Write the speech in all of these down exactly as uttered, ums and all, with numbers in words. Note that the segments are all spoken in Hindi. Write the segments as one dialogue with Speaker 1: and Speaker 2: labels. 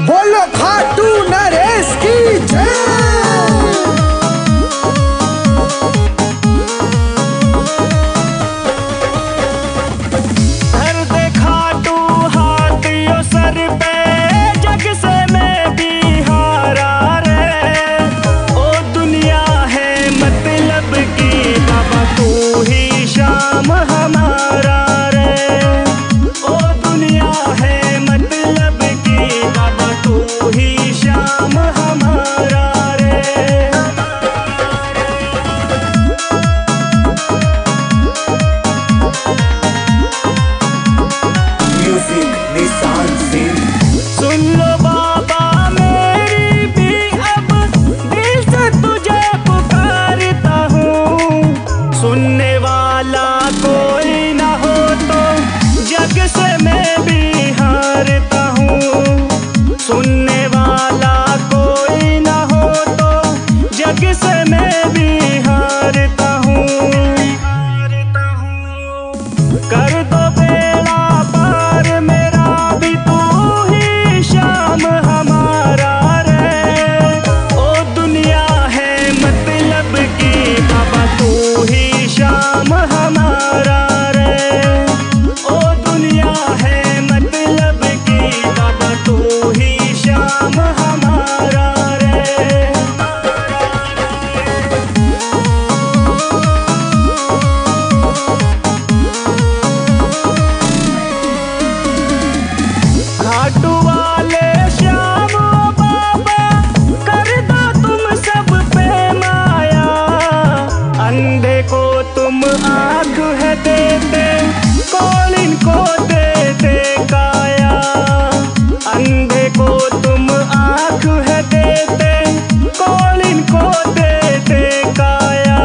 Speaker 1: बोलो खाटू नरेश की जय।
Speaker 2: सुन लो बाबा मेरी भी अब दिल से तुझे पुकारता हूँ। सुनने वाला कोई ना हो तो जग से मैं भी हारता हूँ। सुनने वाला कोई ना हो तो जग से मैं भी हारता हूँ। कर दो बेड़ा पार मेरा भी तू ही शाम हमारा रे। ओ दुनिया है मतलब की बाबा तू ही शाम हमारा रे। ओ दुनिया है मतलब की बाबा तू ही शाम हमारा रे। खाटू वाले श्याम बाबा कर दो तुम सब पे माया। अंधे को तुम आँख है देते कौन इनको देते काया। अंधे को तुम आँख है देते कौन इनको देते काया।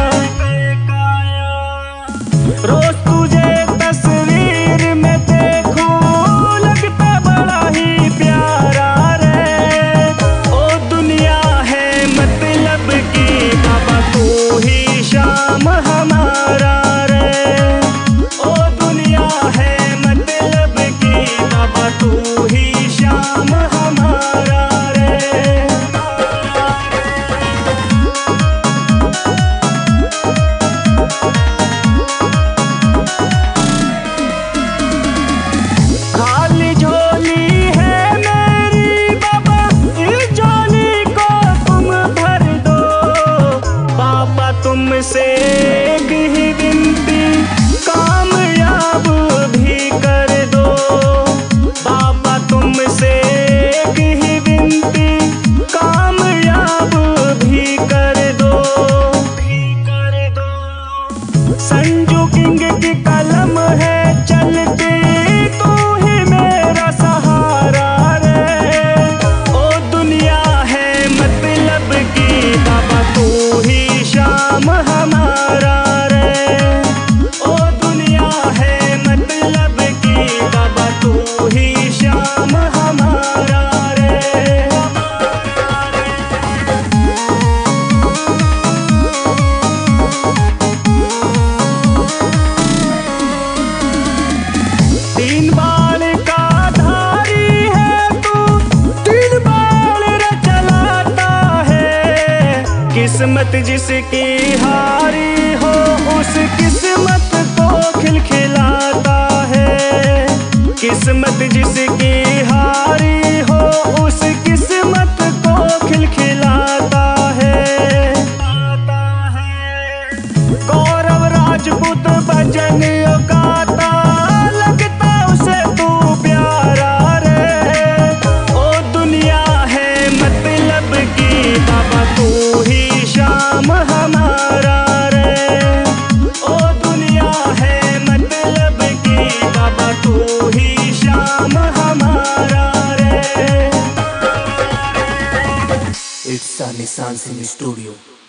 Speaker 2: रोज तुझे तस्वीर में देखूं लगता बड़ा ही प्यारा रे। ओ दुनिया है मतलब की बाबा तू ही शाम हमारा रे। ओ दुनिया है मतलब की बाबा तू ही शाम हमारा रे। खाली झोली है मेरी बाबा इस झोली को तुम भर दो। बाबा तुमसे एक ही विनती कामयाब भी कर दो। बाबा तुमसे एक ही विनती कामयाब भी कर दो। संजू किंग की कलम है चलती तू ही मेरा सहारा रे। ओ दुनिया है मतलब की बाबा तू ही शाम हमारा रे। ओ दुनिया है मतलब की बाबा तू ही शाम हमारा रे। तीन बाल का धारी है तू तीन बाल रे चलाता है। किस्मत जिसकी हारी हो उस किस्मत को खिलखिलाता है। किस्मत जिसकी हारी हो उस किस्मत को खिलखिलाता है। गौरव राजपूत भजन गाता लगता उसे तू प्यारा रे। ओ दुनिया है मतलब की बाबा तू ही शाम हमारा रे। ओ दुनिया है मतलब की बाबा तू ही शाम हमारा रे।
Speaker 3: It's Sunny Sansing Studio.